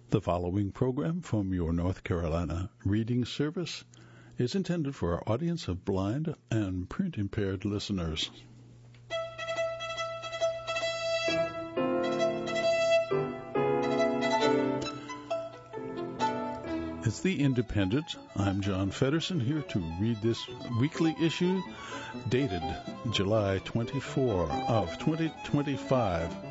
The following program from your North Carolina Reading Service is intended for our audience of blind and print-impaired listeners. It's The Independent. I'm John Feddersen, here to read this weekly issue dated July 24 of 2025.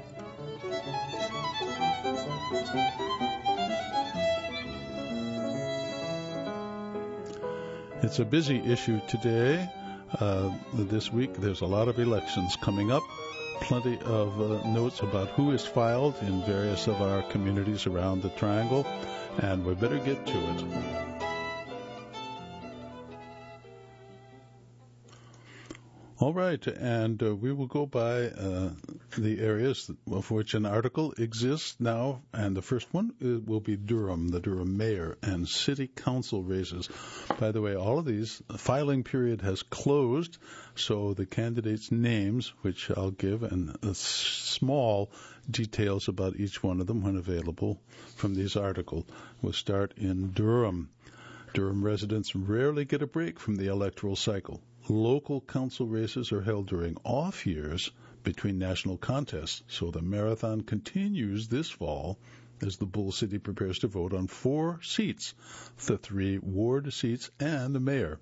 It's a busy issue today. This week there's a lot of elections coming up. Plenty of notes about who is filed in various of our communities around the Triangle, and we better get to it. All right, and we will go by the areas of which an article exists now, and the first one will be Durham, the Durham mayor and city council races. By the way, all of these, the filing period has closed, so the candidates' names, which I'll give, and small details about each one of them when available from these articles, will start in Durham. Durham residents rarely get a break from the electoral cycle. Local council races are held during off years between national contests, so the marathon continues this fall as the Bull City prepares to vote on 4 seats, the 3 ward seats and the mayor.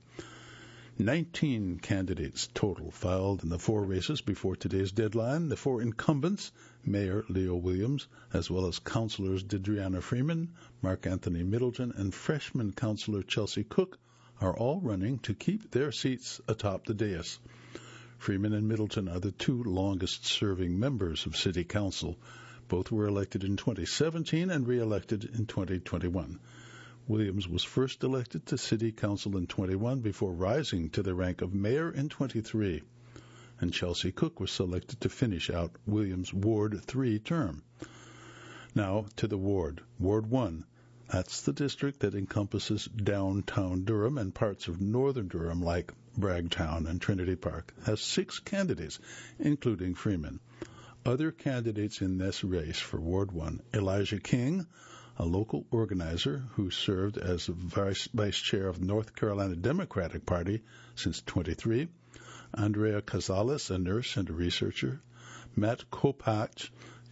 19 candidates total filed in the 4 races before today's deadline. The 4 incumbents, Mayor Leo Williams, as well as councilors Dedriana Freeman, Mark Anthony Middleton, and freshman councilor Chelsea Cook, are all running to keep their seats atop the dais. Freeman and Middleton are the 2 longest-serving members of City Council. Both were elected in 2017 and re-elected in 2021. Williams was first elected to City Council in 21 before rising to the rank of mayor in 23. And Chelsea Cook was selected to finish out Williams' Ward 3 term. Now to the ward. Ward 1. That's the district that encompasses downtown Durham and parts of northern Durham like Bragtown and Trinity Park, has 6 candidates, including Freeman. Other candidates in this race for Ward 1, Elijah King, a local organizer who served as vice chair of North Carolina Democratic Party since 23, Andrea Casales, a nurse and a researcher, Matt Kopach,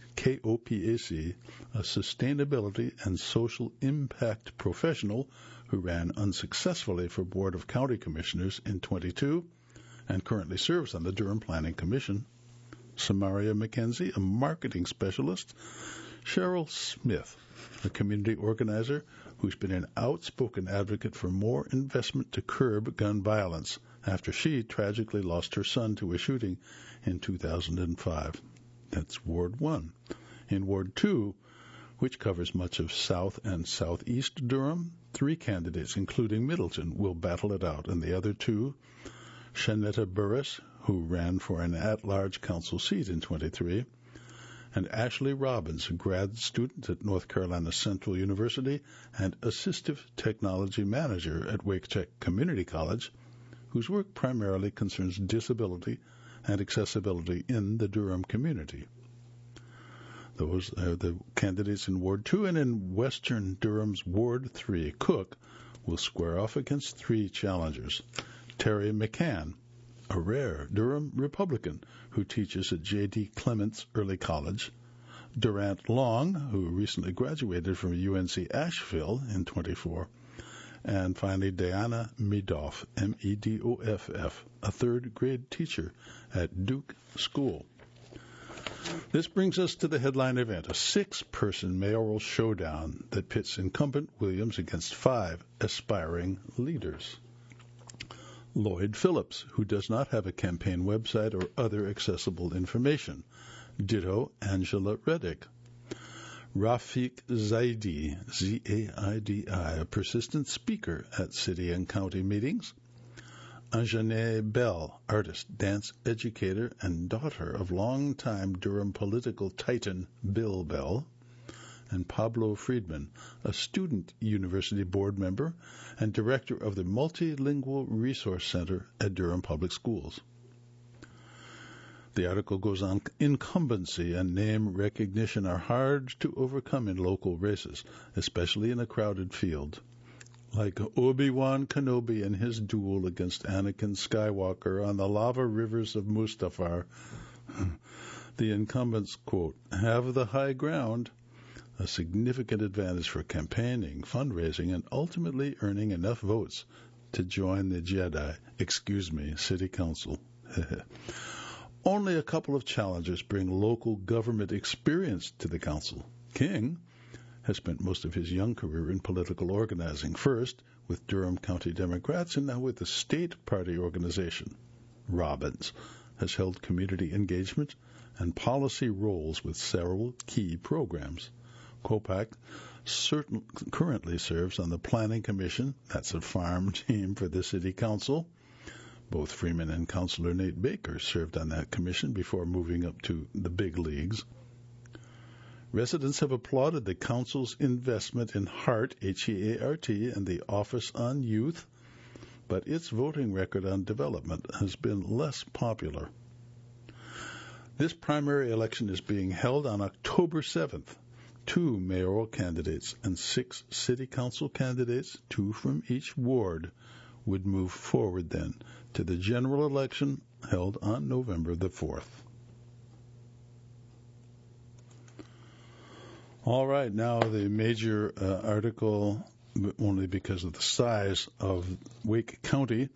KOPAC, a sustainability and social impact professional who ran unsuccessfully for Board of County Commissioners in 22 and currently serves on the Durham Planning Commission, Samaria McKenzie, a marketing specialist, Cheryl Smith, a community organizer who's been an outspoken advocate for more investment to curb gun violence after she tragically lost her son to a shooting in 2005. That's Ward 1. In Ward 2, which covers much of south and southeast Durham, 3 candidates, including Middleton, will battle it out, and the other 2, Shanetta Burris, who ran for an at-large council seat in 23, and Ashley Robbins, a grad student at North Carolina Central University and assistive technology manager at Wake Tech Community College, whose work primarily concerns disability and accessibility in the Durham community. Those are the candidates in Ward 2, and in Western Durham's Ward 3, Cook will square off against 3 challengers. Terry McCann, a rare Durham Republican who teaches at J.D. Clements Early College, Durant Long, who recently graduated from UNC Asheville in 24, and finally Diana Medoff, M-E-D-O-F-F, a 3rd grade teacher at Duke School. This brings us to the headline event, a 6-person mayoral showdown that pits incumbent Williams against 5 aspiring leaders. Lloyd Phillips, who does not have a campaign website or other accessible information. Ditto Angela Reddick. Rafiq Zaidi, Z-A-I-D-I, a persistent speaker at city and county meetings. Anjane Bell, artist, dance educator, and daughter of longtime Durham political titan Bill Bell. And Pablo Friedman, a student university board member and director of the Multilingual Resource Center at Durham Public Schools. The article goes on, incumbency and name recognition are hard to overcome in local races, especially in a crowded field. Like Obi-Wan Kenobi in his duel against Anakin Skywalker on the lava rivers of Mustafar, the incumbents, quote, have the high ground, a significant advantage for campaigning, fundraising, and ultimately earning enough votes to join the city council. Only a couple of challengers bring local government experience to the council. King has spent most of his young career in political organizing, first with Durham County Democrats and now with the state party organization. Robbins has held community engagement and policy roles with several key programs. Kopak currently serves on the Planning Commission, that's a farm team for the City Council. Both Freeman and Councillor Nate Baker served on that commission before moving up to the big leagues. Residents have applauded the council's investment in HEART, H-E-A-R-T, and the Office on Youth, but its voting record on development has been less popular. This primary election is being held on October 7th. 2 mayoral candidates and 6 city council candidates, 2 from each ward, would move forward then to the general election held on November the 4th. All right, now the major article, only because of the size of Wake County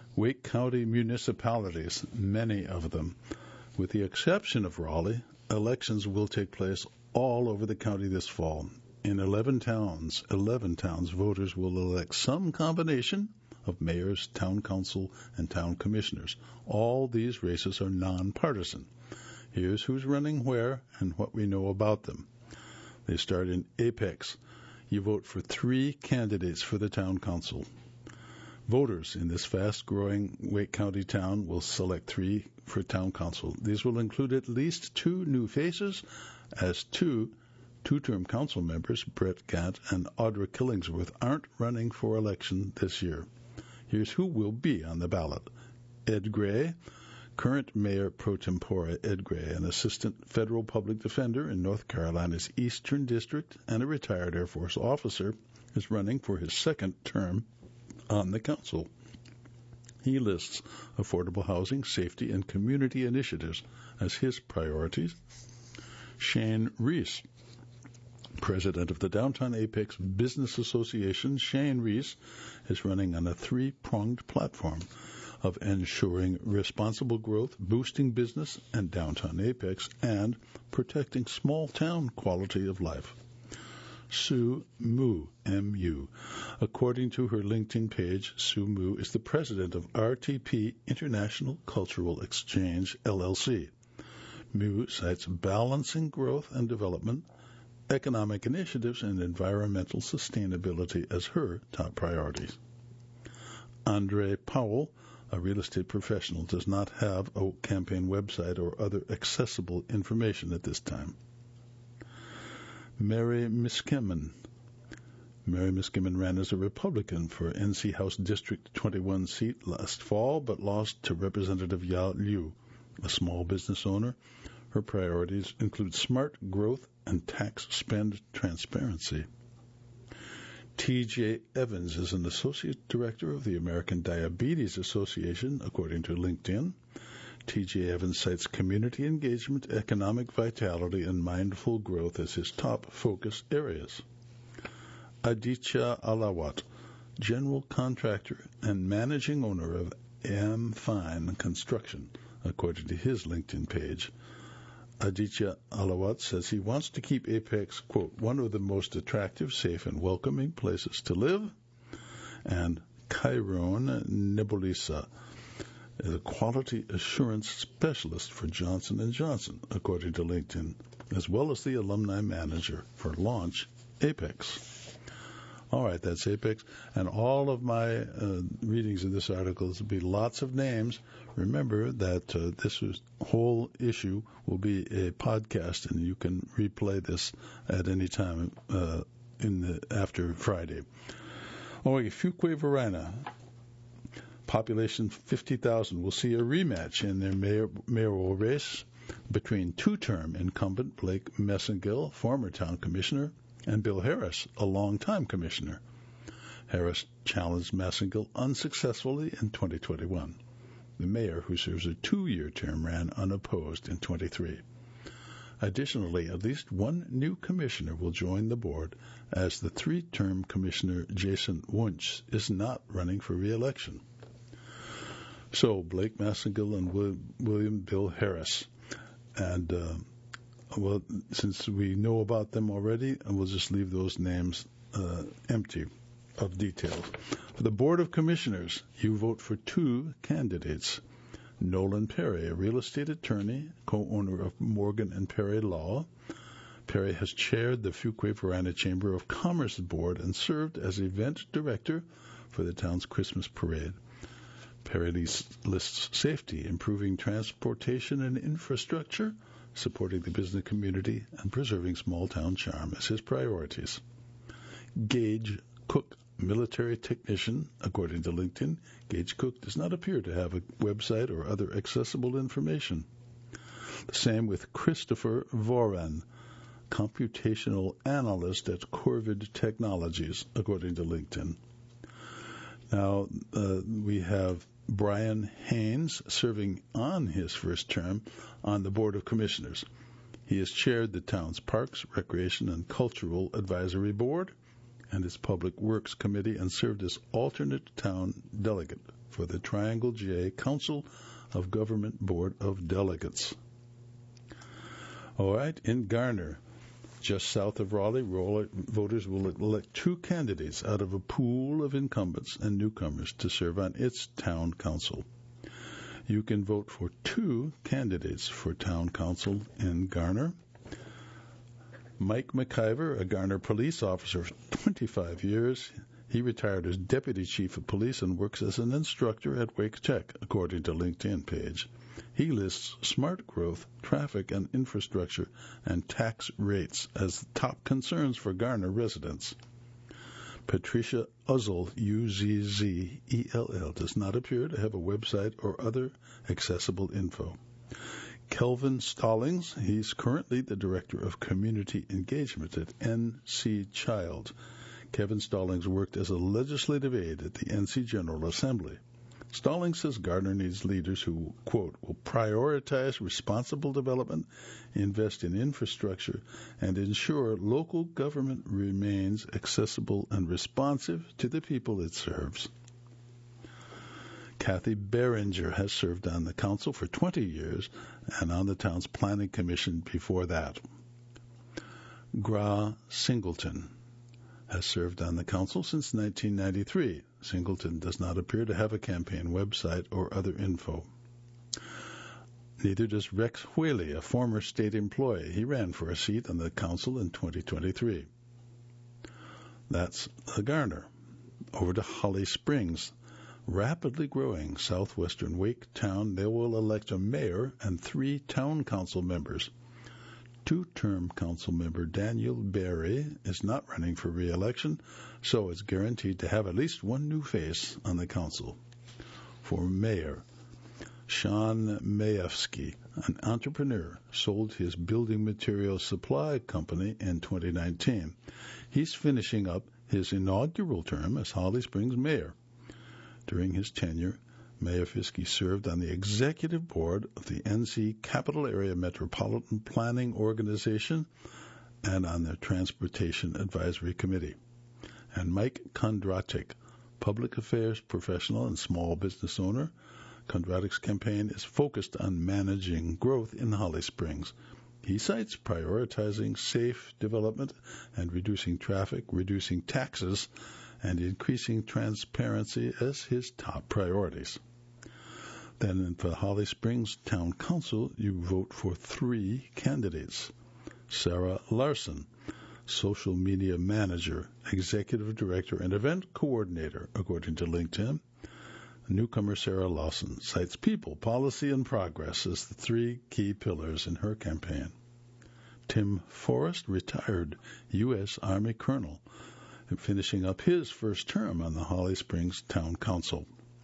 municipalities, many of them. With the exception of Raleigh, elections will take place all over the county this fall. In 11 towns, voters will elect some combination of mayors, town council, and town commissioners. All these races are nonpartisan. Here's who's running where and what we know about them. They start in Apex. You vote for 3 candidates for the town council. Voters in this fast-growing Wake County town will select 3 for town council. These will include at least 2 new faces, as 2 two-term council members, Brett Gant and Audra Killingsworth, aren't running for election this year. Here's who will be on the ballot. Ed Gray, current Mayor pro tempore Ed Gray, an assistant federal public defender in North Carolina's Eastern District and a retired Air Force officer, is running for his second term on the council. He lists affordable housing, safety, and community initiatives as his priorities. Shane Reese, president of the Downtown Apex Business Association, Shane Reese is running on a 3-pronged platform of ensuring responsible growth, boosting business and downtown Apex, and protecting small-town quality of life. Sue Mu, M-U. According to her LinkedIn page, Sue Mu is the president of RTP International Cultural Exchange, LLC. Mu cites balancing growth and development, economic initiatives, and environmental sustainability as her top priorities. Andre Powell, a real estate professional, does not have a campaign website or other accessible information at this time. Mary Miskimmin. Mary Miskimmin ran as a Republican for NC House District 21 seat last fall, but lost to Representative Ya Liu, a small business owner. Her priorities include smart growth and tax spend transparency. T.J. Evans is an associate director of the American Diabetes Association, according to LinkedIn. T.J. Evans cites community engagement, economic vitality, and mindful growth as his top focus areas. Aditya Alawat, general contractor and managing owner of Fine Construction, according to his LinkedIn page. Aditya Alawat says he wants to keep Apex, quote, one of the most attractive, safe, and welcoming places to live. And Chiron Nebulisa is a quality assurance specialist for Johnson & Johnson, according to LinkedIn, as well as the alumni manager for Launch Apex. All right, that's Apex. And all of my readings of this article will be lots of names. Remember that this whole issue will be a podcast, and you can replay this at any time after Friday. Oh, Fuquay-Varina. population 50,000 will see a rematch in their mayoral race between two-term incumbent Blake Messengill, former town commissioner, and Bill Harris, a longtime commissioner. Harris challenged Messengill unsuccessfully in 2021. The mayor, who serves a 2-year term, ran unopposed in 23. Additionally, at least one new commissioner will join the board, as the 3-term commissioner Jason Wunsch is not running for re-election. So, Blake Messengill and William Bill Harris. And, since we know about them already, we'll just leave those names empty of details. For the Board of Commissioners, you vote for 2 candidates. Nolan Perry, a real estate attorney, co-owner of Morgan and Perry Law. Perry has chaired the Fuquay-Varina Chamber of Commerce Board and served as event director for the town's Christmas parade. Perry lists safety, improving transportation and infrastructure, supporting the business community, and preserving small-town charm as his priorities. Gage Cook, military technician, according to LinkedIn. Gage Cook does not appear to have a website or other accessible information. The same with Christopher Voran, computational analyst at Corvid Technologies, according to LinkedIn. Now, we have Brian Haynes serving on his first term on the Board of Commissioners. He has chaired the town's Parks, Recreation, and Cultural Advisory Board and its Public Works Committee, and served as alternate town delegate for the Triangle J Council of Government Board of Delegates. All right, in Garner, just south of Raleigh, voters will elect 2 candidates out of a pool of incumbents and newcomers to serve on its town council. You can vote for 2 candidates for town council in Garner. Mike McIver, a Garner police officer for 25 years. He retired as deputy chief of police and works as an instructor at Wake Tech, according to LinkedIn page. He lists smart growth, traffic and infrastructure, and tax rates as top concerns for Garner residents. Patricia Uzzell, Uzzell, does not appear to have a website or other accessible info. Kelvin Stallings, he's currently the Director of Community Engagement at NC Child. Kevin Stallings worked as a legislative aide at the NC General Assembly. Stallings says Gardner needs leaders who, quote, will prioritize responsible development, invest in infrastructure, and ensure local government remains accessible and responsive to the people it serves. Kathy Behringer has served on the council for 20 years and on the town's planning commission before that. Gra Singleton has served on the council since 1993. Singleton does not appear to have a campaign website or other info. Neither does Rex Whaley, a former state employee. He ran for a seat on the council in 2023. That's Garner. Over to Holly Springs. Rapidly growing southwestern Wake town, they will elect a mayor and 3 town council members. 2-term council member Daniel Berry is not running for re-election, so is guaranteed to have at least one new face on the council. For mayor, Sean Mayevsky, an entrepreneur, sold his building materials supply company in 2019. He's finishing up his inaugural term as Holly Springs mayor. During his tenure, Mayor Fiske served on the executive board of the NC Capital Area Metropolitan Planning Organization and on their Transportation Advisory Committee. And Mike Kondratik, public affairs professional and small business owner. Kondratik's campaign is focused on managing growth in Holly Springs. He cites prioritizing safe development and reducing traffic, reducing taxes, and increasing transparency as his top priorities. Then for Holly Springs Town Council, you vote for 3 candidates. Sarah Larson, social media manager, executive director, and event coordinator, according to LinkedIn. Newcomer Sarah Lawson cites people, policy, and progress as the 3 key pillars in her campaign. Tim Forrest, retired U.S. Army colonel, finishing up his first term on the Holly Springs Town Council.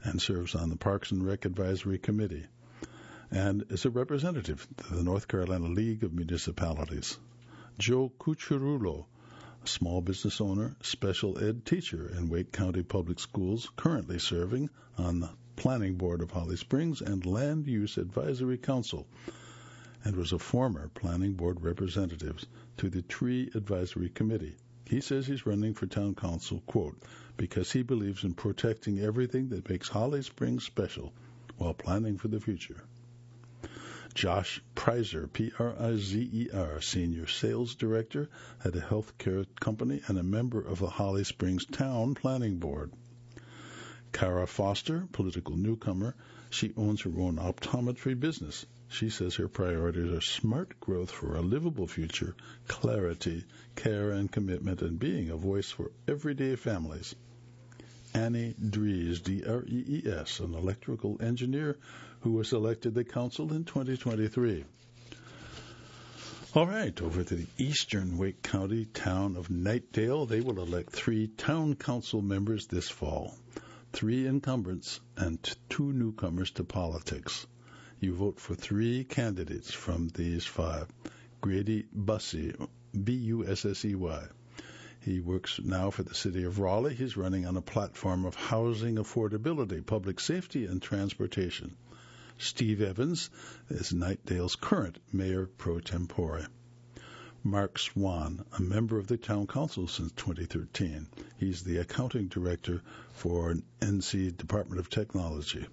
and serves on the Parks and Rec Advisory Committee, and is a representative to the North Carolina League of Municipalities. Joe Cucciarulo, a small business owner, special ed teacher in Wake County Public Schools, currently serving on the Planning Board of Holly Springs and Land Use Advisory Council, and was a former Planning Board representative to the Tree Advisory Committee. He says he's running for town council, quote, because he believes in protecting everything that makes Holly Springs special while planning for the future. Josh Prizer, Prizer, Senior Sales Director at a healthcare company and a member of the Holly Springs Town Planning Board. Kara Foster, political newcomer, she owns her own optometry business. She says her priorities are smart growth for a livable future, clarity, care and commitment, and being a voice for everyday families. Annie Drees, Drees, an electrical engineer who was elected to the council in 2023. All right, over to the eastern Wake County town of Knightdale. They will elect 3 town council members this fall, 3 incumbents and 2 newcomers to politics. You vote for 3 candidates from these 5. Grady Bussey, Bussey. He works now for the city of Raleigh. He's running on a platform of housing affordability, public safety, and transportation. Steve Evans is Knightdale's current mayor pro tempore. Mark Swan, a member of the town council since 2013. He's the accounting director for NC Department of Technology.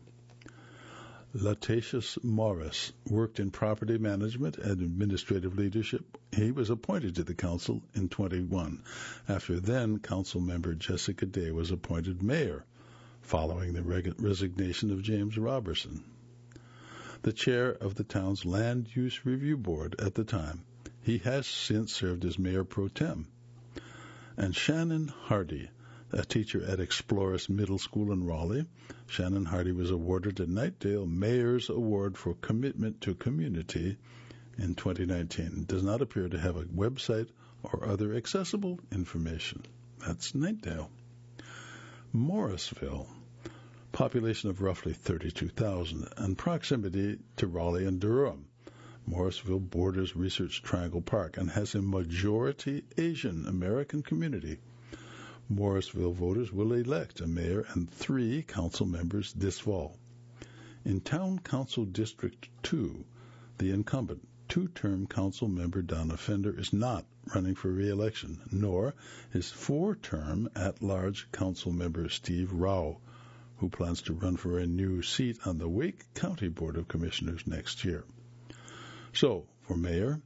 Latacious Morris worked in property management and administrative leadership. He was appointed to the council in 21, after then council member Jessica Day was appointed mayor, following the resignation of James Robertson. The chair of the town's Land Use Review Board at the time. He has since served as mayor pro tem. And Shannon Hardy, a teacher at Explorers Middle School in Raleigh. Shannon Hardy was awarded the Knightdale Mayor's Award for Commitment to Community in 2019. Does not appear to have a website or other accessible information. That's Knightdale. Morrisville, population of roughly 32,000, and proximity to Raleigh and Durham. Morrisville borders Research Triangle Park and has a majority Asian American community. Morrisville voters will elect a mayor and 3 council members this fall. In Town Council District 2, the incumbent 2-term council member Donna Fender is not running for re-election, nor is 4-term at-large council member Steve Rao, who plans to run for a new seat on the Wake County Board of Commissioners next year. So, for mayor,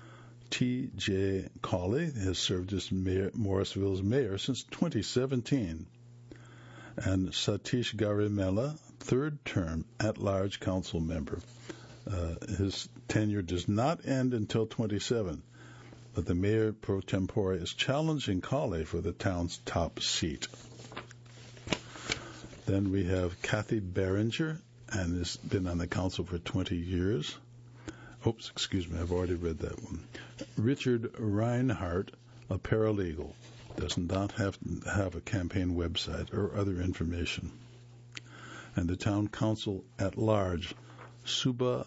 T.J. Cawley has served as Morrisville's mayor since 2017. And Satish Garimella, 3rd term at-large council member. His tenure does not end until 27, but the mayor pro tempore is challenging Cawley for the town's top seat. Then we have Kathy Berenger, and has been on the council for 20 years. Oops, excuse me, I've already read that one. Richard Reinhardt, a paralegal, does not have to have a campaign website or other information. And the town council at large, Suba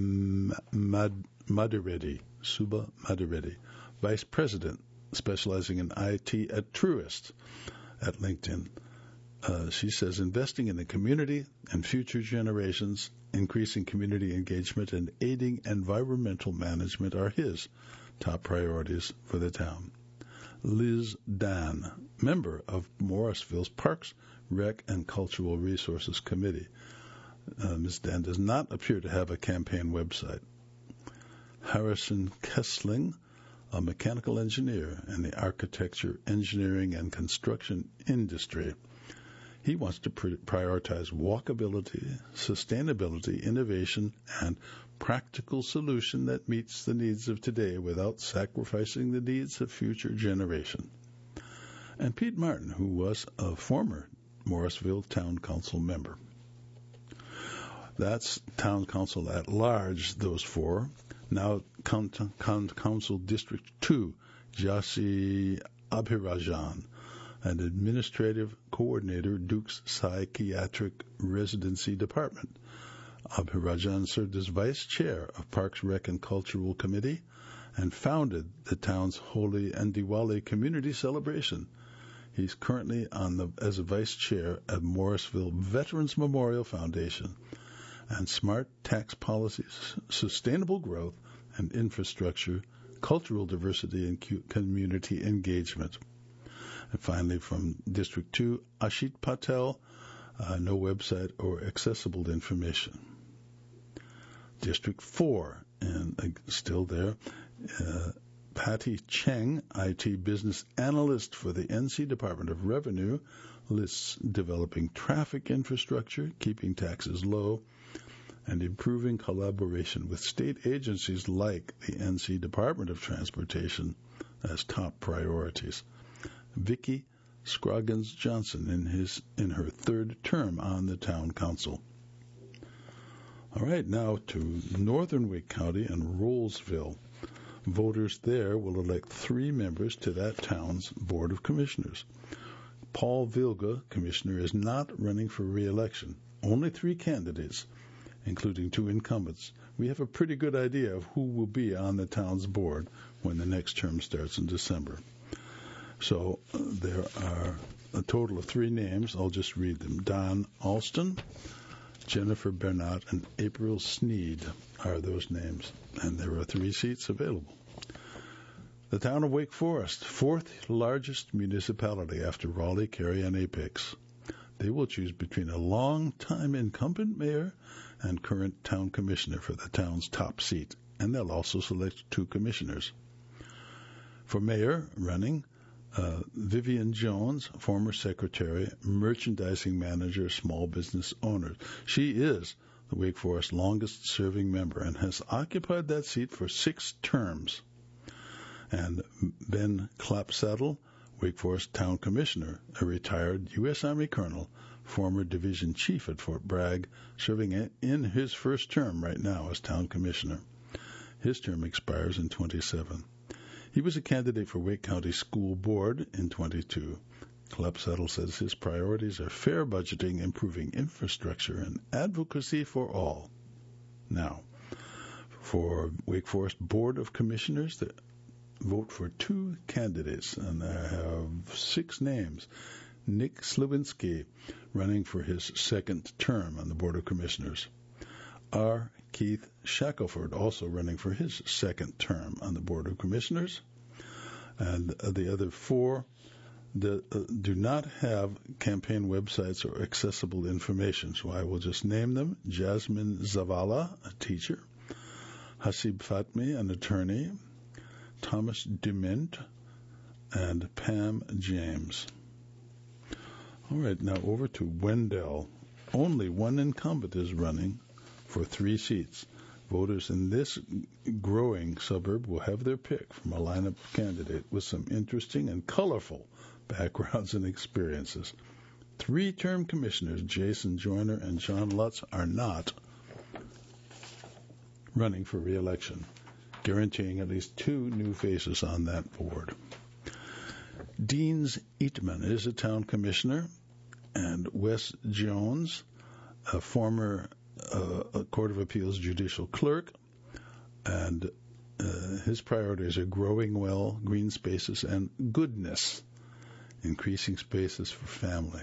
Madhireddy, vice president, specializing in IT at Truist at LinkedIn. She says investing in the community and future generations, increasing community engagement, and aiding environmental management are his top priorities for the town. Liz Dan, member of Morrisville's Parks, Rec, and Cultural Resources Committee. Ms. Dan does not appear to have a campaign website. Harrison Kessling, a mechanical engineer in the architecture, engineering, and construction industry. He wants to prioritize walkability, sustainability, innovation, and practical solution that meets the needs of today without sacrificing the needs of future generation. And Pete Martin, who was a former Morrisville Town Council member. That's Town Council at large, those 4. Now Council District 2, Jasi Abhirajan, and Administrative Coordinator, Duke's Psychiatric Residency Department. Abhirajan served as Vice Chair of Parks, Rec, and Cultural Committee and founded the town's Holi and Diwali community celebration. He's currently as a Vice Chair at Morrisville Veterans Memorial Foundation and Smart Tax Policies, Sustainable Growth and Infrastructure, Cultural Diversity and Community Engagement. And finally, from District 2, Ashit Patel, no website or accessible information. District 4, and still there, Patty Cheng, IT Business Analyst for the NC Department of Revenue, lists developing traffic infrastructure, keeping taxes low, and improving collaboration with state agencies like the NC Department of Transportation as top priorities. Vicki Scroggins Johnson in her third term on the town council. All right, now to Northern Wake County and Rollsville. Voters there will elect 3 members to that town's Board of Commissioners. Paul Vilga, Commissioner, is not running for re-election. Only 3 candidates, including 2 incumbents. We have a pretty good idea of who will be on the town's board when the next term starts in December. So there are a total of 3 names. I'll just read them. Don Alston, Jennifer Bernat, and April Sneed are those names, and there are 3 seats available. The town of Wake Forest, 4th largest municipality after Raleigh, Cary, and Apex. They will choose between a long-time incumbent mayor and current town commissioner for the town's top seat, and they'll also select 2 commissioners. For mayor, running Vivian Jones, former secretary, merchandising manager, small business owner. She is the Wake Forest longest-serving member and has occupied that seat for 6 terms. And Ben Clapsaddle, Wake Forest Town Commissioner, a retired U.S. Army colonel, former division chief at Fort Bragg, serving in his first term right now as Town Commissioner. His term expires in 27. He was a candidate for Wake County School Board in 22. Clapsaddle says his priorities are fair budgeting, improving infrastructure, and advocacy for all. Now, for Wake Forest Board of Commissioners, vote for 2 candidates, and I have 6 names. Nick Slewinski, running for his 2nd term on the Board of Commissioners. R. Keith Shackelford, also running for his 2nd term on the Board of Commissioners. And the other 4 do not have campaign websites or accessible information, so I will just name them. Jasmine Zavala, a teacher. Hasib Fatmi, an attorney. Thomas Dement, and Pam James. All right, now over to Wendell. Only 1 incumbent is running for 3 seats. Voters in this growing suburb will have their pick from a lineup candidate with some interesting and colorful backgrounds and experiences. 3-term commissioners Jason Joyner and John Lutz are not running for re-election, guaranteeing at least 2 new faces on that board. Deans Eatman is a town commissioner, and Wes Jones, a former Court of Appeals judicial clerk, and his priorities are growing well, green spaces, and goodness, increasing spaces for family.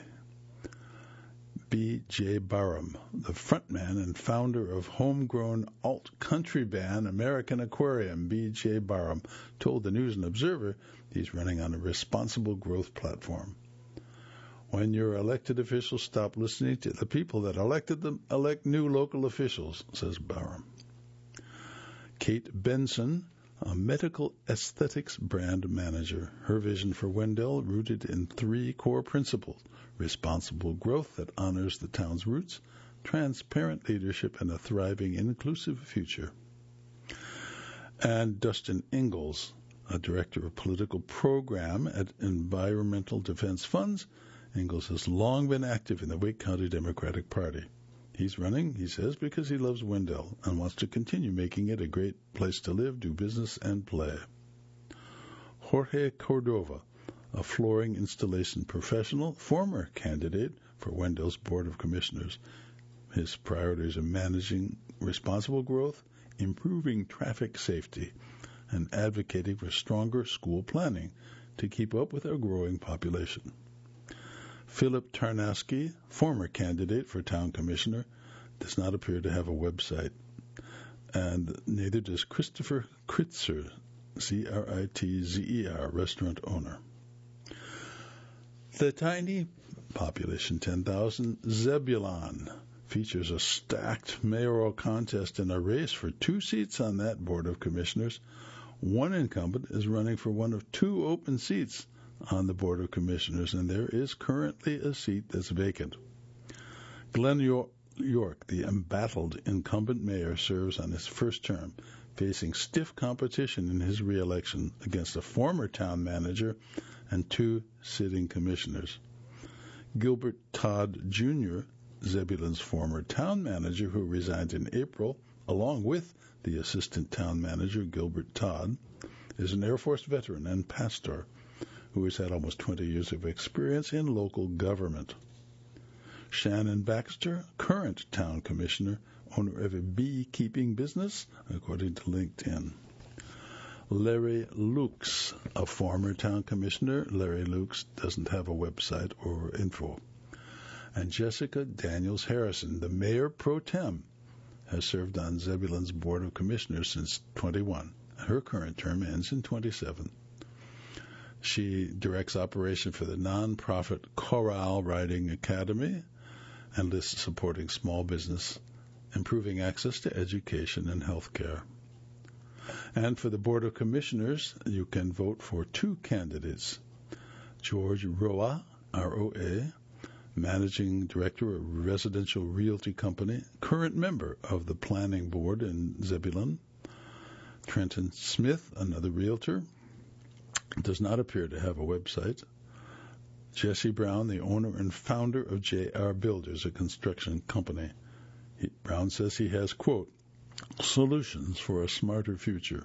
B.J. Barham, the frontman and founder of homegrown alt-country band American Aquarium, B.J. Barham, told the News and Observer he's running on a responsible growth platform. When your elected officials stop listening to the people that elected them, elect new local officials, says Barham. Kate Benson, a medical aesthetics brand manager. Her vision for Wendell rooted in 3 core principles: responsible growth that honors the town's roots, transparent leadership, and a thriving, inclusive future. And Dustin Ingalls, a director of political program at Environmental Defense Funds. Ingalls has long been active in the Wake County Democratic Party. He's running, he says, because he loves Wendell and wants to continue making it a great place to live, do business, and play. Jorge Cordova, a flooring installation professional, former candidate for Wendell's Board of Commissioners. His priorities are managing responsible growth, improving traffic safety, and advocating for stronger school planning to keep up with our growing population. Philip Tarnowski, former candidate for town commissioner, does not appear to have a website, and neither does Christopher Kritzer, Critzer, restaurant owner. The tiny, population 10,000, Zebulon features a stacked mayoral contest in a race for 2 seats on that Board of Commissioners. One incumbent is running for one of 2 open seats on the Board of Commissioners, and there is currently a seat that's vacant. Glenn York, the embattled incumbent mayor, serves on his first term, facing stiff competition in his re-election against a former town manager and 2 sitting commissioners. Gilbert Todd Jr., Zebulon's former town manager who resigned in April, along with the assistant town manager, Gilbert Todd, is an Air Force veteran and pastor who has had almost 20 years of experience in local government. Shannon Baxter, current town commissioner, owner of a beekeeping business, according to LinkedIn. Larry Lukes, a former town commissioner. Larry Lukes doesn't have a website or info. And Jessica Daniels Harrison, the mayor pro tem, has served on Zebulon's Board of Commissioners since 21. Her current term ends in 27. She directs operation for the nonprofit Chorale Writing Academy and lists supporting small business, improving access to education and health care. And for the Board of Commissioners, you can vote for 2 candidates. George Roa, R-O-A, Managing Director of Residential Realty Company, current member of the Planning Board in Zebulon. Trenton Smith, another realtor, does not appear to have a website. Jesse Brown, the owner and founder of J.R. Builders, a construction company. Brown says he has, quote, solutions for a smarter future.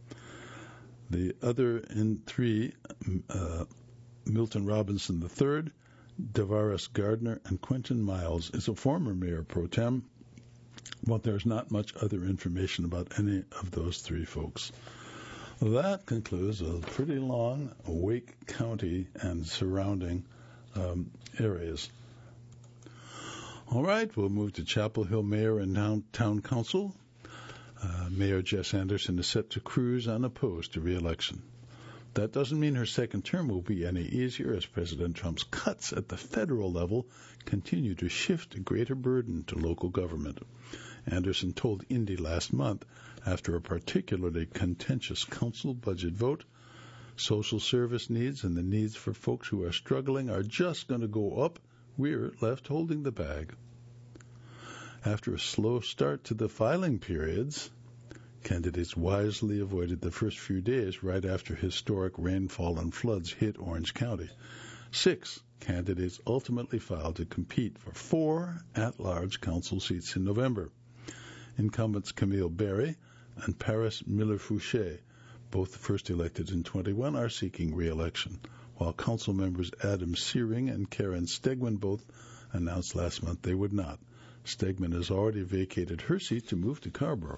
The other in 3, Milton Robinson III, Davaris Gardner, and Quentin Miles is a former mayor pro tem, but there's not much other information about any of those 3 folks. That concludes a pretty long Wake County and surrounding areas. All right, we'll move to Chapel Hill Mayor and Town Council. Mayor Jess Anderson is set to cruise unopposed to re-election. That doesn't mean her second term will be any easier, as President Trump's cuts at the federal level continue to shift a greater burden to local government. Anderson told Indy last month, after a particularly contentious council budget vote, social service needs and the needs for folks who are struggling are just going to go up. We're left holding the bag. After a slow start to the filing periods, candidates wisely avoided the first few days right after historic rainfall and floods hit Orange County. 6 candidates ultimately filed to compete for 4 at-large council seats in November. Incumbents Camille Berry and Paris Miller-Fouché, both first elected in 21, are seeking re-election, while council members Adam Searing and Karen Stegman both announced last month they would not. Stegman has already vacated her seat to move to Carrboro.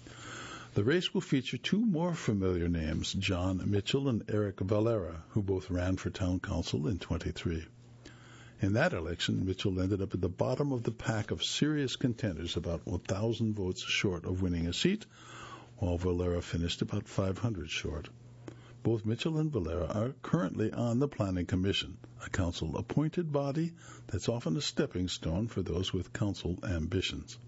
The race will feature 2 more familiar names, John Mitchell and Eric Valera, who both ran for town council in 23. In that election, Mitchell ended up at the bottom of the pack of serious contenders, about 1,000 votes short of winning a seat, while Valera finished about 500 short. Both Mitchell and Valera are currently on the Planning Commission, a council-appointed body that's often a stepping stone for those with council ambitions.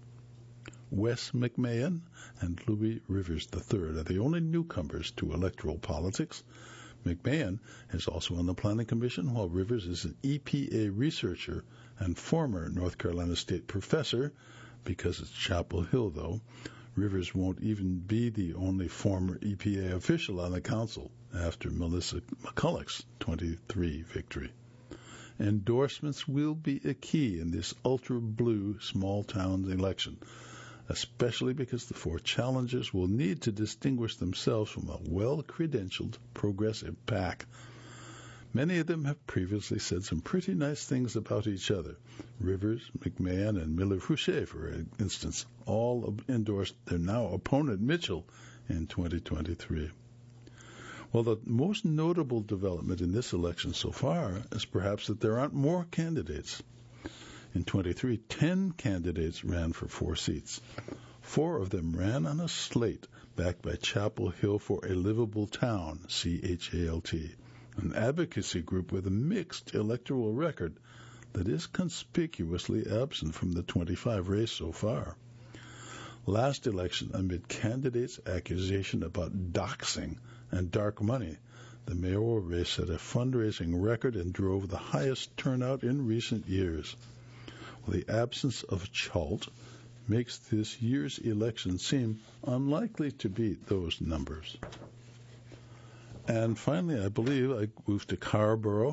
Wes McMahon and Louis Rivers III are the only newcomers to electoral politics. McMahon is also on the Planning Commission, while Rivers is an EPA researcher and former North Carolina State professor. Because it's Chapel Hill, though, Rivers won't even be the only former EPA official on the council after Melissa McCulloch's 23 victory. Endorsements will be a key in this ultra-blue small-town election, especially because the 4 challengers will need to distinguish themselves from a well-credentialed progressive pack. Many of them have previously said some pretty nice things about each other. Rivers, McMahon, and Miller-Fouché, for instance, all endorsed their now opponent Mitchell in 2023. Well, the most notable development in this election so far is perhaps that there aren't more candidates. In 23, 10 candidates ran for 4 seats. 4 of them ran on a slate backed by Chapel Hill for a Livable Town, CHALT, an advocacy group with a mixed electoral record that is conspicuously absent from the 25 race so far. Last election, amid candidates' accusation about doxing and dark money, the mayoral race set a fundraising record and drove the highest turnout in recent years. Well, the absence of CHALT makes this year's election seem unlikely to beat those numbers. And finally, I believe I moved to Carrboro.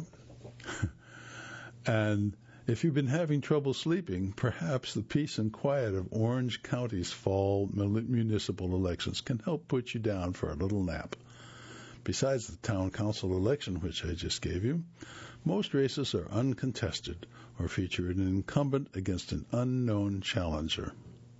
And if you've been having trouble sleeping, perhaps the peace and quiet of Orange County's fall municipal elections can help put you down for a little nap. Besides the town council election, which I just gave you, most races are uncontested or feature an incumbent against an unknown challenger.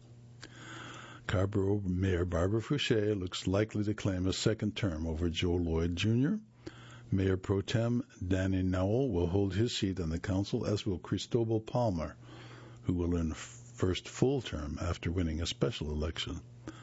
Carrboro Mayor Barbara Fouché looks likely to claim a second term over Joe Lloyd Jr. Mayor Pro Tem Danny Nowell will hold his seat on the council, as will Cristobal Palmer, who will earn first full term after winning a special election.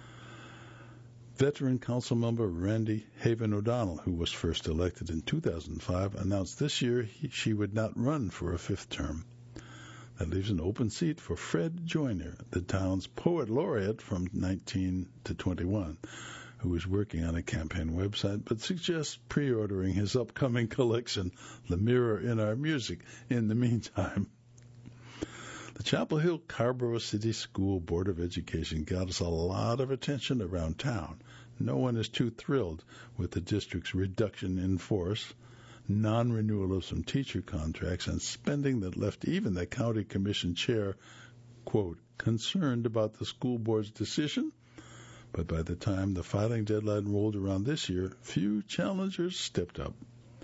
Veteran council member Randy Haven O'Donnell, who was first elected in 2005, announced this year she would not run for a 5th term. That leaves an open seat for Fred Joyner, the town's poet laureate from 19 to 21, who is working on a campaign website but suggests pre-ordering his upcoming collection, The Mirror in Our Music, in the meantime. The Chapel Hill Carrboro City School Board of Education got us a lot of attention around town. No one is too thrilled with the district's reduction in force, non-renewal of some teacher contracts, and spending that left even the county commission chair, quote, concerned about the school board's decision. But by the time the filing deadline rolled around this year, few challengers stepped up.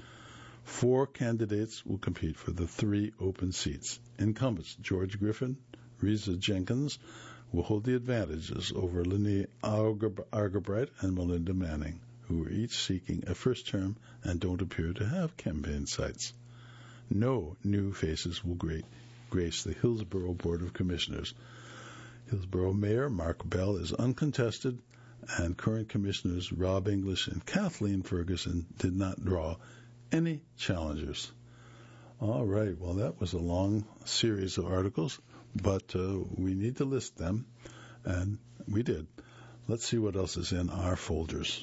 4 candidates will compete for the 3 open seats. Incumbents George Griffin, Reza Jenkins will hold the advantages over Linnie Argabright and Melinda Manning, who are each seeking a first term and don't appear to have campaign sites. No new faces will grace the Hillsborough Board of Commissioners. Hillsborough Mayor Mark Bell is uncontested, and current commissioners Rob English and Kathleen Ferguson did not draw any challengers. All right, well, that was a long series of articles, but we need to list them, and we did. Let's see what else is in our folders.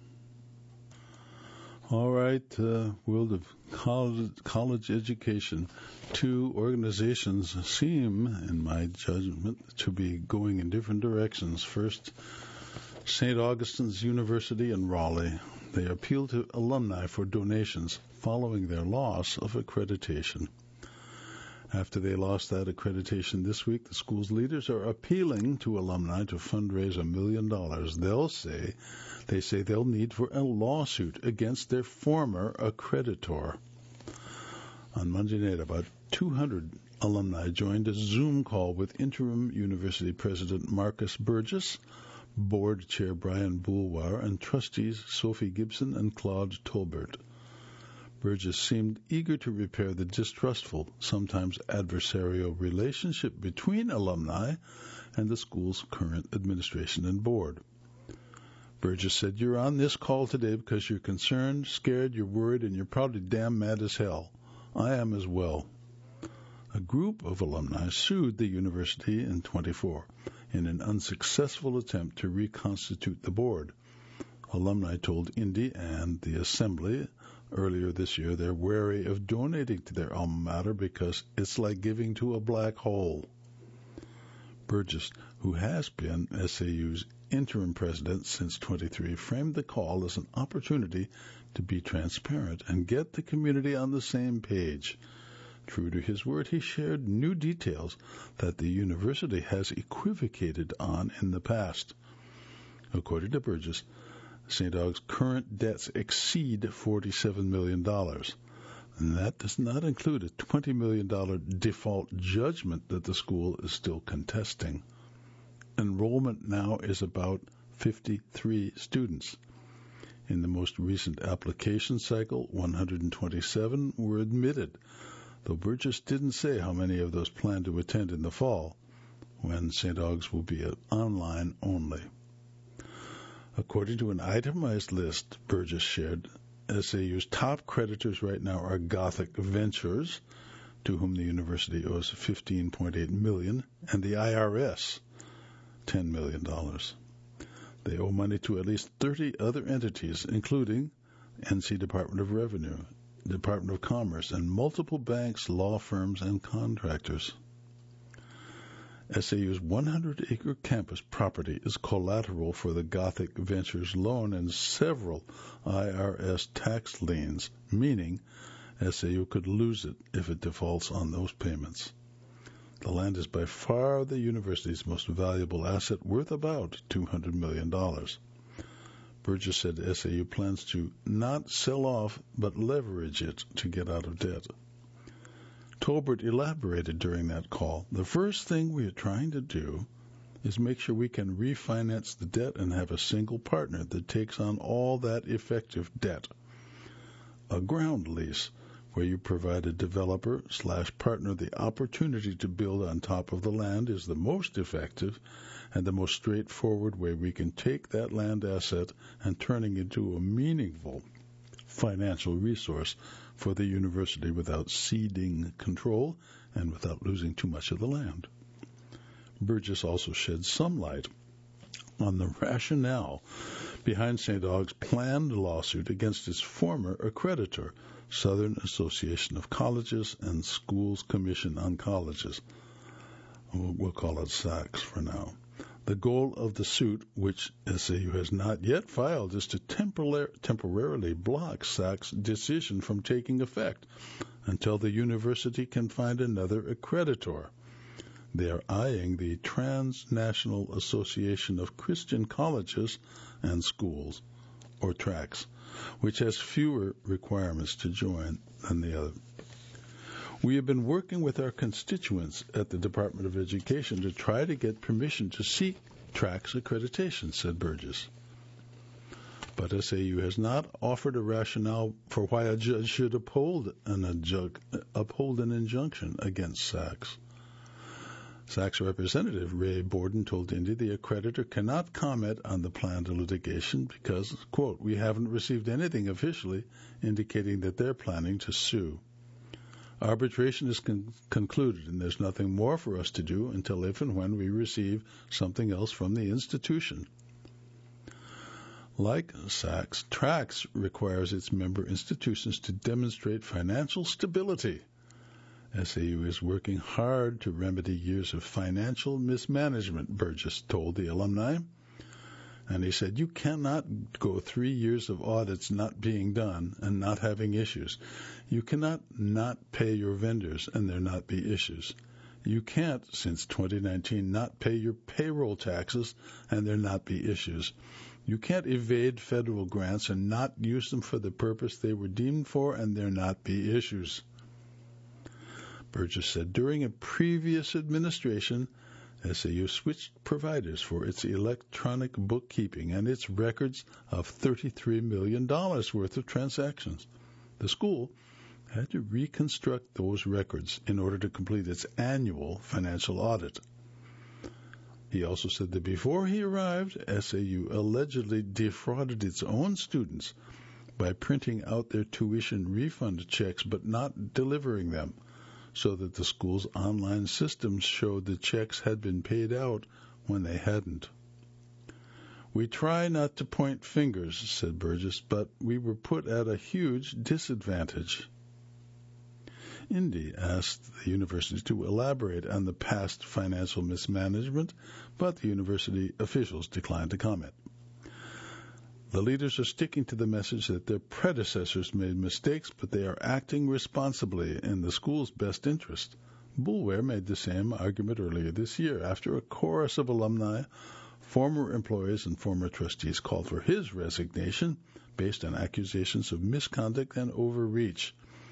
All right, world of college education. 2 organizations seem, in my judgment, to be going in different directions. First, St. Augustine's University in Raleigh. They appeal to alumni for donations following their loss of accreditation. After they lost that accreditation this week, the school's leaders are appealing to alumni to fundraise $1 million. They say they'll need for a lawsuit against their former accreditor. On Monday night, about 200 alumni joined a Zoom call with interim university president Marcus Burgess, board chair Brian Boulware, and trustees Sophie Gibson and Claude Tolbert. Burgess seemed eager to repair the distrustful, sometimes adversarial relationship between alumni and the school's current administration and board. Burgess said, "You're on this call today because you're concerned, scared, you're worried, and you're probably damn mad as hell. I am as well." A group of alumni sued the university in 24 in an unsuccessful attempt to reconstitute the board. Alumni told Indy and the Assembly earlier this year they're wary of donating to their alma mater because it's like giving to a black hole. Burgess, who has been SAU's interim president since 23, framed the call as an opportunity to be transparent and get the community on the same page. True to his word, he shared new details that the university has equivocated on in the past. According to Burgess, St. Aug's current debts exceed $47 million. And that does not include a $20 million default judgment that the school is still contesting. Enrollment now is about 53 students. In the most recent application cycle, 127 were admitted, though Burgess didn't say how many of those plan to attend in the fall, when St. Aug's will be online only. According to an itemized list Burgess shared, SAU's top creditors right now are Gothic Ventures, to whom the university owes $15.8 million, and the IRS, $10 million. They owe money to at least 30 other entities, including NC Department of Revenue, Department of Commerce, and multiple banks, law firms, and contractors. SAU's 100-acre campus property is collateral for the Gothic Ventures loan and several IRS tax liens, meaning SAU could lose it if it defaults on those payments. The land is by far the university's most valuable asset, worth about $200 million. Burgess said SAU plans to not sell off, but leverage it to get out of debt. Tolbert elaborated during that call, the first thing we are trying to do is make sure we can refinance the debt and have a single partner that takes on all that effective debt. A ground lease, where you provide a developer/partner the opportunity to build on top of the land, is the most effective and the most straightforward way we can take that land asset and turning it into a meaningful financial resource for the university without ceding control and without losing too much of the land. Burgess also shed some light on the rationale behind St. Aug's planned lawsuit against its former accreditor, Southern Association of Colleges and Schools Commission on Colleges. We'll call it SACS for now. The goal of the suit, which SAU has not yet filed, is to temporarily block SAC's decision from taking effect until the university can find another accreditor. They are eyeing the Transnational Association of Christian Colleges and Schools, or TRACS, which has fewer requirements to join than the other. We have been working with our constituents at the Department of Education to try to get permission to seek TRACS accreditation, said Burgess. But SAU has not offered a rationale for why a judge should uphold an injunction against SACS. SACS representative Ray Borden told Indy the accreditor cannot comment on the planned litigation because, quote, we haven't received anything officially indicating that they're planning to sue. Arbitration is concluded, and there's nothing more for us to do until if and when we receive something else from the institution. Like SACS, TRACS requires its member institutions to demonstrate financial stability. SAU is working hard to remedy years of financial mismanagement, Burgess told the alumni. And he said, you cannot go 3 years of audits not being done and not having issues. You cannot not pay your vendors and there not be issues. You can't, since 2019, not pay your payroll taxes and there not be issues. You can't evade federal grants and not use them for the purpose they were deemed for and there not be issues. Burgess said during a previous administration, SAU switched providers for its electronic bookkeeping and its records of $33 million worth of transactions. The school had to reconstruct those records in order to complete its annual financial audit. He also said that before he arrived, SAU allegedly defrauded its own students by printing out their tuition refund checks but not delivering them, so that the school's online systems showed the checks had been paid out when they hadn't. We try not to point fingers, said Burgess, but we were put at a huge disadvantage. Indy asked the university to elaborate on the past financial mismanagement, but the university officials declined to comment. The leaders are sticking to the message that their predecessors made mistakes, but they are acting responsibly in the school's best interest. Boulware made the same argument earlier this year after a chorus of alumni, former employees, and former trustees called for his resignation based on accusations of misconduct and overreach.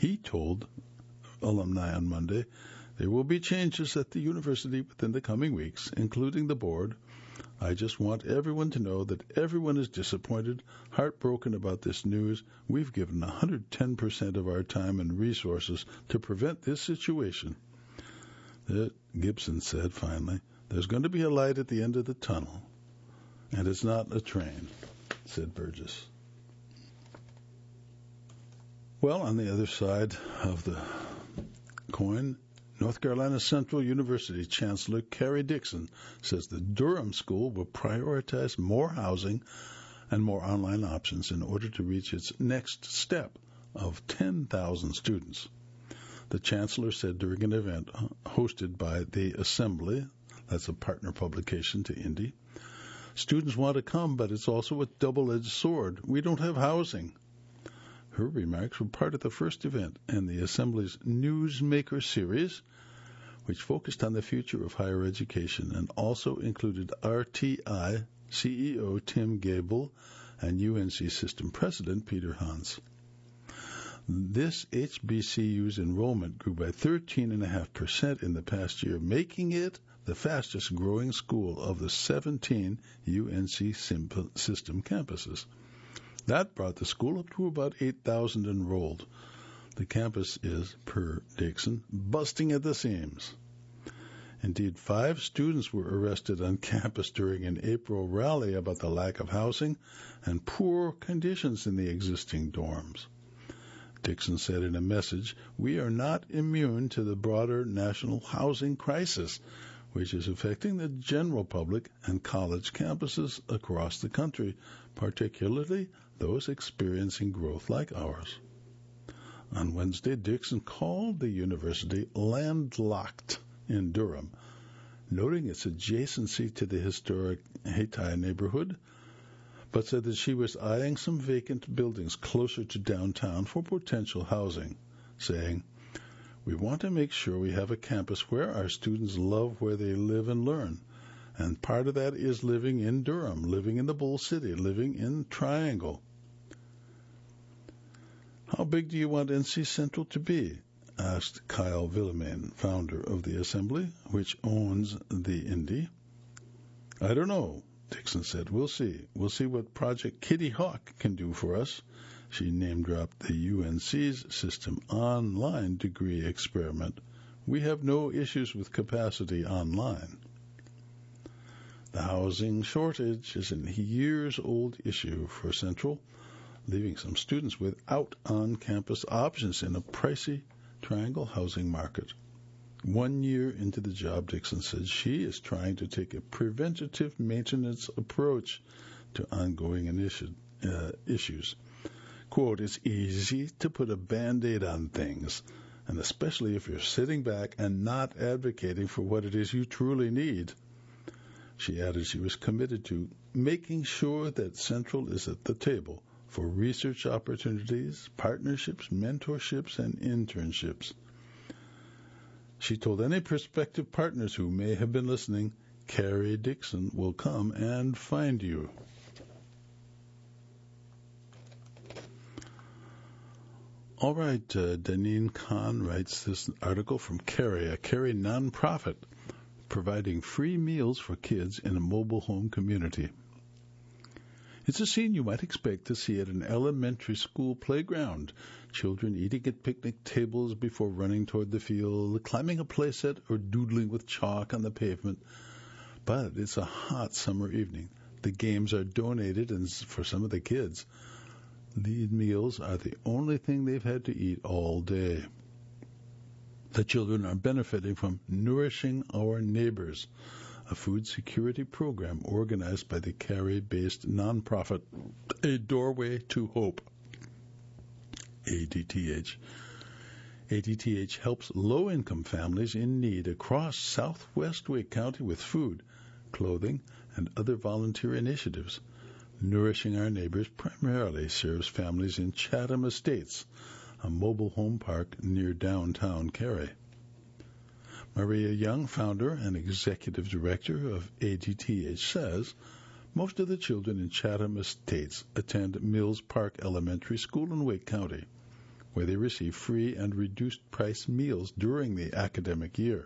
He told alumni on Monday there will be changes at the university within the coming weeks, including the board. I just want everyone to know that everyone is disappointed, heartbroken about this news. We've given 110% of our time and resources to prevent this situation. Gibson said finally, there's going to be a light at the end of the tunnel, and it's not a train, said Burgess. Well, on the other side of the coin, North Carolina Central University Chancellor Kerry Dixon says the Durham School will prioritize more housing and more online options in order to reach its next step of 10,000 students. The Chancellor said during an event hosted by the Assembly, that's a partner publication to Indy, students want to come, but it's also a double-edged sword. We don't have housing. Her remarks were part of the first event in the Assembly's Newsmaker series, which focused on the future of higher education and also included RTI CEO Tim Gable and UNC System President Peter Hans. This HBCU's enrollment grew by 13.5% in the past year, making it the fastest growing school of the 17 UNC System campuses. That brought the school up to about 8,000 enrolled. The campus is, per Dixon, busting at the seams. Indeed, 5 students were arrested on campus during an April rally about the lack of housing and poor conditions in the existing dorms. Dixon said in a message, "We are not immune to the broader national housing crisis, which is affecting the general public and college campuses across the country, particularly those experiencing growth like ours." On Wednesday, Dixon called the university landlocked in Durham, noting its adjacency to the historic Hayti neighborhood, but said that she was eyeing some vacant buildings closer to downtown for potential housing, saying, "We want to make sure we have a campus where our students love where they live and learn. And part of that is living in Durham, living in the Bull City, living in Triangle." "How big do you want NC Central to be?" asked Kyle Villemain, founder of the Assembly, which owns the Indy. "I don't know," Dixon said. We'll see. We'll see what Project Kitty Hawk can do for us." She name-dropped the UNC's System Online degree experiment. "We have no issues with capacity online." The housing shortage is a years-old issue for Central, leaving some students without on-campus options in a pricey Triangle housing market. 1 year into the job, Dixon says she is trying to take a preventative maintenance approach to ongoing issues. Quote, "It's easy to put a Band-Aid on things, and especially if you're sitting back and not advocating for what it is you truly need." She added she was committed to making sure that Central is at the table for research opportunities, partnerships, mentorships, and internships. She told any prospective partners who may have been listening, Kerry Dixon will come and find you. All right, Daneen Khan writes this article from Kerry, a Kerry nonprofit providing free meals for kids in a mobile home community. It's a scene you might expect to see at an elementary school playground. Children eating at picnic tables before running toward the field, climbing a playset, or doodling with chalk on the pavement. But it's a hot summer evening. The games are donated, and for some of the kids, these meals are the only thing they've had to eat all day. The children are benefiting from Nourishing Our Neighbors, a food security program organized by the Kerry-based nonprofit A Doorway to Hope, ADTH. ADTH helps low-income families in need across southwest Wake County with food, clothing, and other volunteer initiatives. Nourishing Our Neighbors primarily serves families in Chatham Estates, a mobile home park near downtown Kerry. Maria Young, founder and executive director of ADTH, says most of the children in Chatham Estates attend Mills Park Elementary School in Wake County. where they receive free and reduced price meals during the academic year.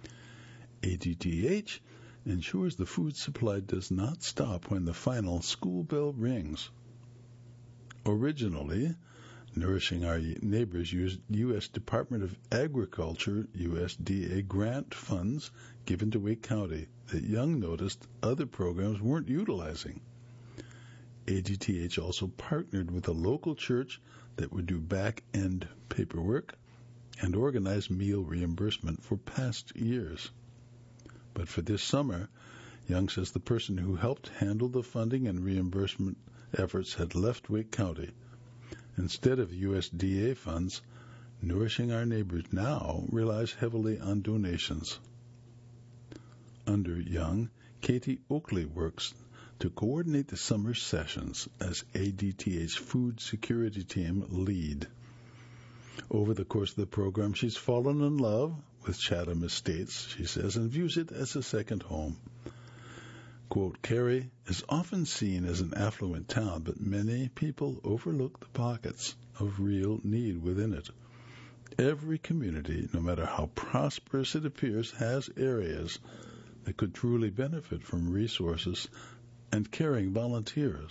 ADTH ensures the food supply does not stop when the final school bell rings. Originally, Nourishing Our Neighbors used U.S. Department of Agriculture, USDA, grant funds given to Wake County that Young noticed other programs weren't utilizing. ADTH also partnered with a local church that would do back-end paperwork and organize meal reimbursement for past years. But for this summer, Young says the person who helped handle the funding and reimbursement efforts had left Wake County. Instead of USDA funds, Nourishing Our Neighbors now relies heavily on donations. Under Young, Katie Oakley works to coordinate the summer sessions as ADTH's food security team lead. Over the course of the program, she's fallen in love with Chatham Estates, she says, and views it as a second home. Quote, Cary is often seen as an affluent town, but many people overlook the pockets of real need within it. Every community, no matter how prosperous it appears, has areas that could truly benefit from resources and caring volunteers.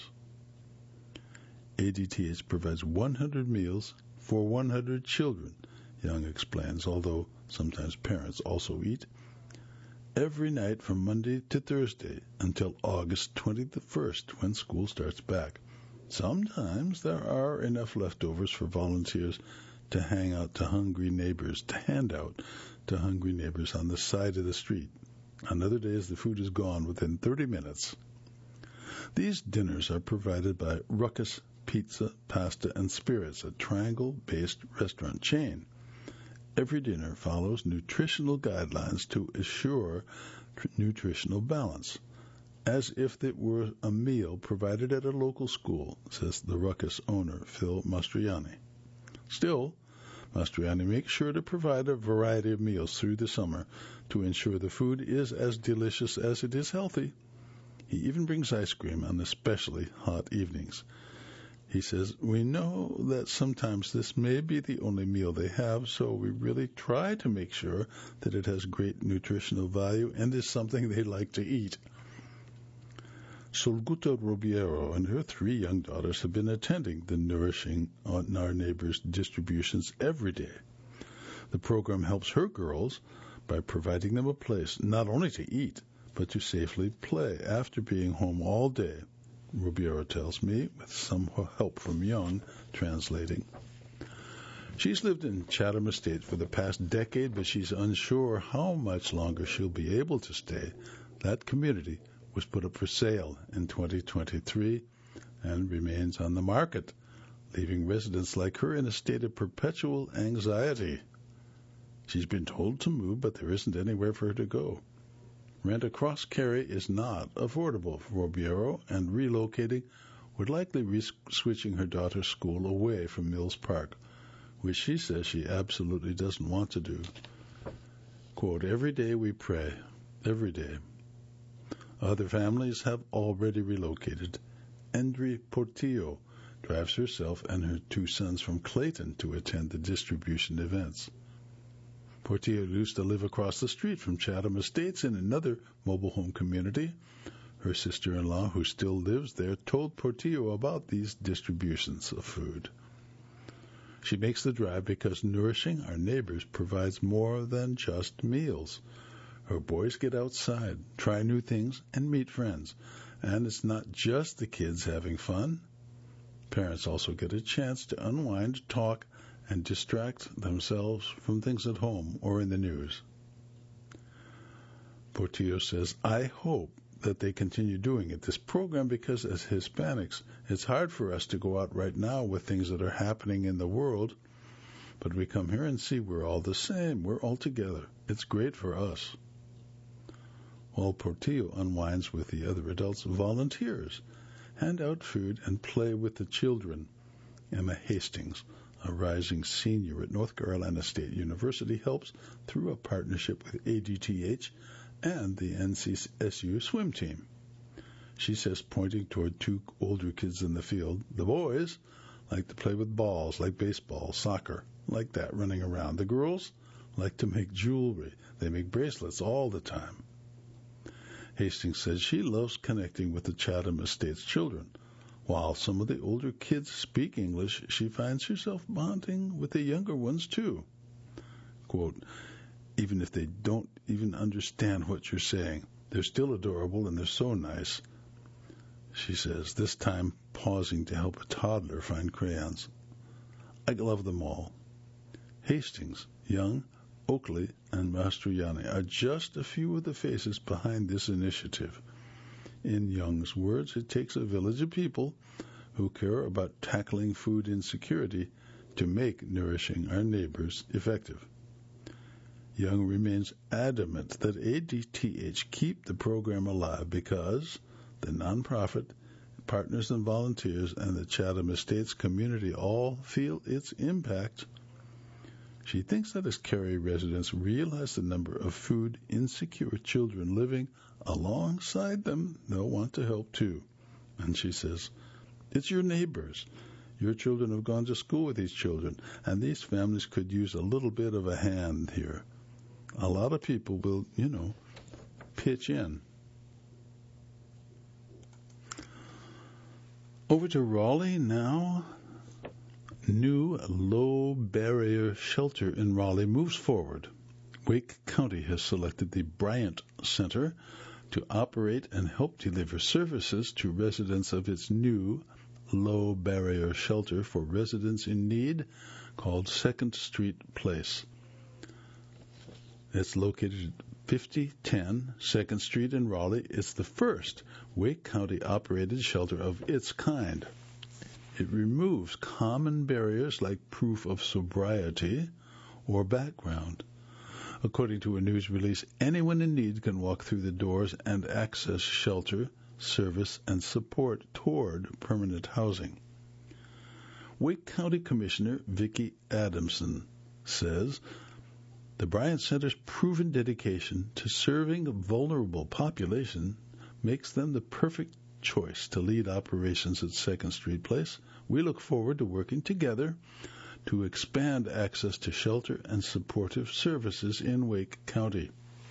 ADTH provides 100 meals for 100 children, Young explains, although sometimes parents also eat, every night from Monday to Thursday until August 21st when school starts back. Sometimes there are enough leftovers for volunteers to hand out to hungry neighbors on the side of the street. On other days, the food is gone within 30 minutes. These dinners are provided by Ruckus Pizza, Pasta, and Spirits, a Triangle-based restaurant chain. Every dinner follows nutritional guidelines to assure nutritional balance, as if it were a meal provided at a local school, says the Ruckus owner, Phil Mastriani. Still, Mastriani makes sure to provide a variety of meals through the summer to ensure the food is as delicious as it is healthy. He even brings ice cream on especially hot evenings. He says, we know that sometimes this may be the only meal they have, so we really try to make sure that it has great nutritional value and is something they like to eat. Solguta Rubiero and her 3 young daughters have been attending the Nourishing Our Neighbors distributions every day. The program helps her girls by providing them a place not only to eat, but to safely play after being home all day, Rubiero tells me, with some help from Young translating. She's lived in Chatham Estate for the past decade, but she's unsure how much longer she'll be able to stay. That community was put up for sale in 2023 and remains on the market, leaving residents like her in a state of perpetual anxiety. She's been told to move, but there isn't anywhere for her to go. Rent across Cary is not affordable for Rubiero, and relocating would likely risk switching her daughter's school away from Mills Park, which she says she absolutely doesn't want to do. Quote, every day we pray, every day. Other families have already relocated. Endri Portillo drives herself and her 2 sons from Clayton to attend the distribution events. Portillo used to live across the street from Chatham Estates in another mobile home community. Her sister-in-law, who still lives there, told Portillo about these distributions of food. She makes the drive because Nourishing Our Neighbors provides more than just meals. Her boys get outside, try new things, and meet friends. And it's not just the kids having fun. Parents also get a chance to unwind, talk, and distract themselves from things at home or in the news. Portillo says, I hope that they continue doing it, this program, because as Hispanics, it's hard for us to go out right now with things that are happening in the world, but we come here and see we're all the same, we're all together. It's great for us. While Portillo unwinds with the other adults, volunteers hand out food and play with the children. Emma Hastings, a rising senior at North Carolina State University, helps through a partnership with ADTH and the NCSU swim team. She says, pointing toward 2 older kids in the field, the boys like to play with balls, like baseball, soccer, like that, running around. The girls like to make jewelry. They make bracelets all the time. Hastings says she loves connecting with the Chatham Estates children. While some of the older kids speak English, she finds herself bonding with the younger ones too. Quote, even if they don't even understand what you're saying, they're still adorable and they're so nice, she says, this time pausing to help a toddler find crayons. I love them all. Hastings, Young, Oakley, and Mastroianni are just a few of the faces behind this initiative. In Young's words, it takes a village of people who care about tackling food insecurity to make nourishing our neighbors effective. Young remains adamant that ADTH keep the program alive because the nonprofit, partners and volunteers, and the Chatham Estates community all feel its impact. She thinks that as Cary residents realize the number of food insecure children living alongside them, they'll want to help too. And she says, it's your neighbors. Your children have gone to school with these children, and these families could use a little bit of a hand here. A lot of people will, pitch in. Over to Raleigh now. New low-barrier shelter in Raleigh moves forward. Wake County has selected the Bryant Center to operate and help deliver services to residents of its new low-barrier shelter for residents in need called 2nd Street Place. It's located at 5010 2nd Street in Raleigh. It's the first Wake County-operated shelter of its kind. It removes common barriers like proof of sobriety or background. According to a news release, anyone in need can walk through the doors and access shelter, service, and support toward permanent housing. Wake County Commissioner Vicki Adamson says the Bryant Center's proven dedication to serving a vulnerable population makes them the perfect choice to lead operations at 2nd Street Place. We look forward to working together to expand access to shelter and supportive services in Wake County.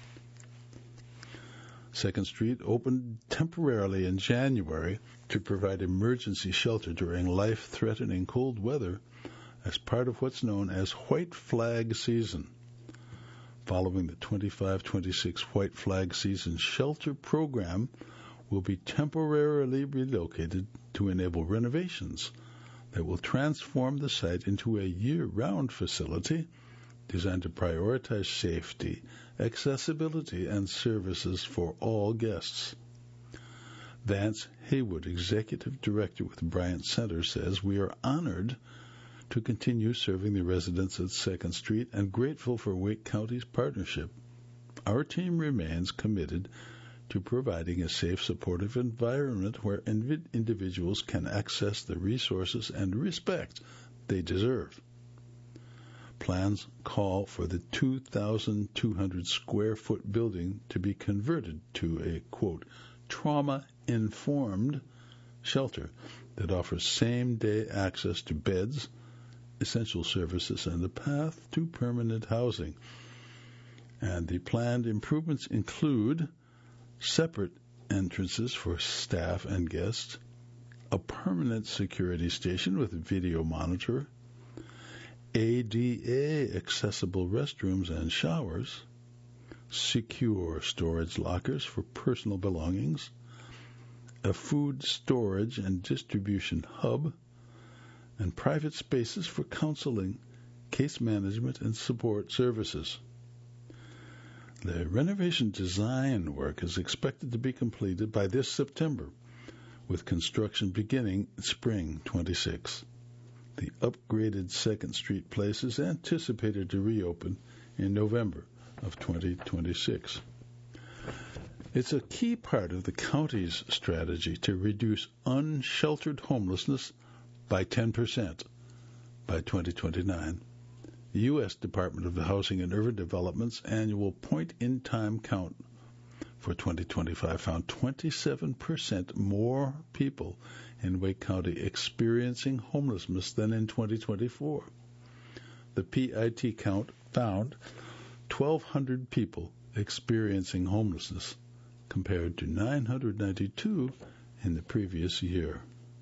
2nd Street opened temporarily in January to provide emergency shelter during life-threatening cold weather as part of what's known as White Flag Season. Following the 25-26 White Flag Season shelter program will be temporarily relocated to enable renovations that will transform the site into a year-round facility designed to prioritize safety, accessibility, and services for all guests. Vance Haywood, Executive Director with Bryant Center, says, we are honored to continue serving the residents at 2nd Street and grateful for Wake County's partnership. Our team remains committed to providing a safe, supportive environment where individuals can access the resources and respect they deserve. Plans call for the 2,200 square foot building to be converted to a, quote, trauma-informed shelter that offers same-day access to beds, essential services, and a path to permanent housing. And the planned improvements include separate entrances for staff and guests, a permanent security station with a video monitor, ADA accessible restrooms and showers, secure storage lockers for personal belongings, a food storage and distribution hub, and private spaces for counseling, case management, and support services. The renovation design work is expected to be completed by this September, with construction beginning spring 26. The upgraded 2nd Street Place is anticipated to reopen in November of 2026. It's a key part of the county's strategy to reduce unsheltered homelessness by 10% by 2029. The U.S. Department of Housing and Urban Development's annual point-in-time count for 2025 found 27% more people in Wake County experiencing homelessness than in 2024. The PIT count found 1,200 people experiencing homelessness compared to 992 in the previous year.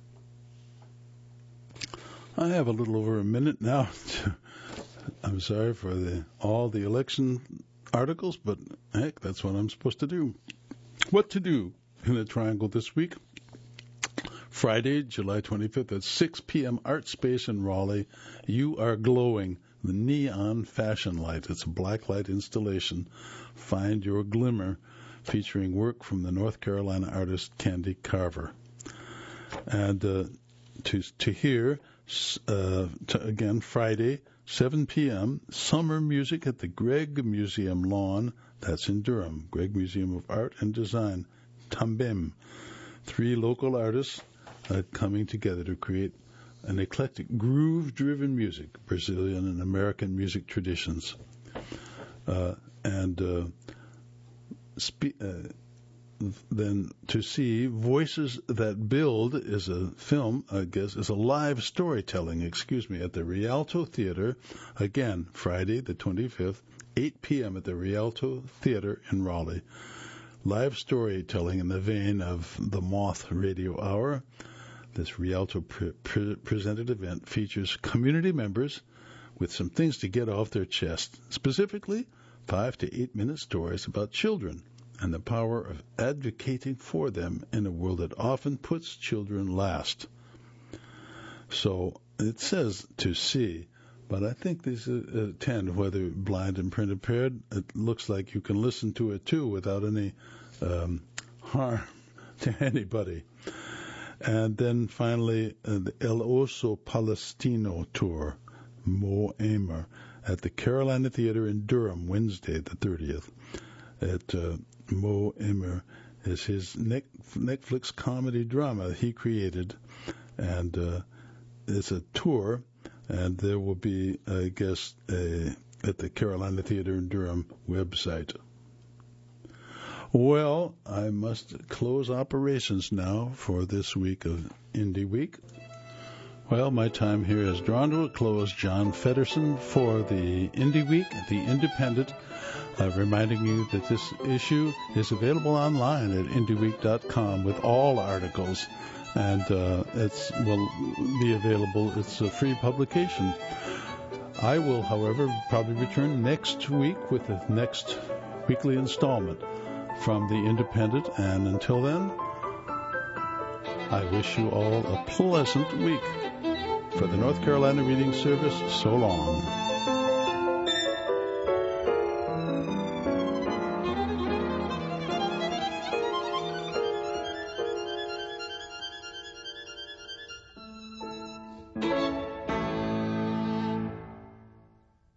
I have a little over a minute now. I'm sorry for all the election articles, but heck, that's what I'm supposed to do. What to do in the Triangle this week? Friday, July 25th at 6 p.m. Art Space in Raleigh. You Are Glowing, the Neon Fashion Light. It's a blacklight installation. Find Your Glimmer, featuring work from the North Carolina artist Candy Carver. And to hear, again, Friday, 7 p.m., summer music at the Gregg Museum lawn. That's in Durham. Gregg Museum of Art and Design. Também. 3 local artists coming together to create an eclectic groove-driven music, Brazilian and American music traditions. Then to see Voices That Build is a film, is a live storytelling, at the Rialto Theater, again, Friday the 25th, 8 p.m. at the Rialto Theater in Raleigh. Live storytelling in the vein of the Moth Radio Hour. This Rialto presented event features community members with some things to get off their chest, specifically 5 to 8 minute stories about children and the power of advocating for them in a world that often puts children last. So it says to see, but I think these attend, whether blind and print impaired. It looks like you can listen to it too without any harm to anybody. And then finally, the El Oso Palestino tour, Mo Amer, at the Carolina Theater in Durham, Wednesday the 30th. Mo Amer is his Netflix comedy drama he created, and it's a tour, and there will be, I guess, at the Carolina Theater in Durham website. Well, I must close operations now for this week of Indie Week. Well, my time here is drawn to a close. John Feddersen for the Indie Week, the Independent, reminding you that this issue is available online at indieweek.com with all articles, and it will be available. It's a free publication. I will, however, probably return next week with the next weekly installment from the Independent, and until then, I wish you all a pleasant week. For the North Carolina Reading Service, so long.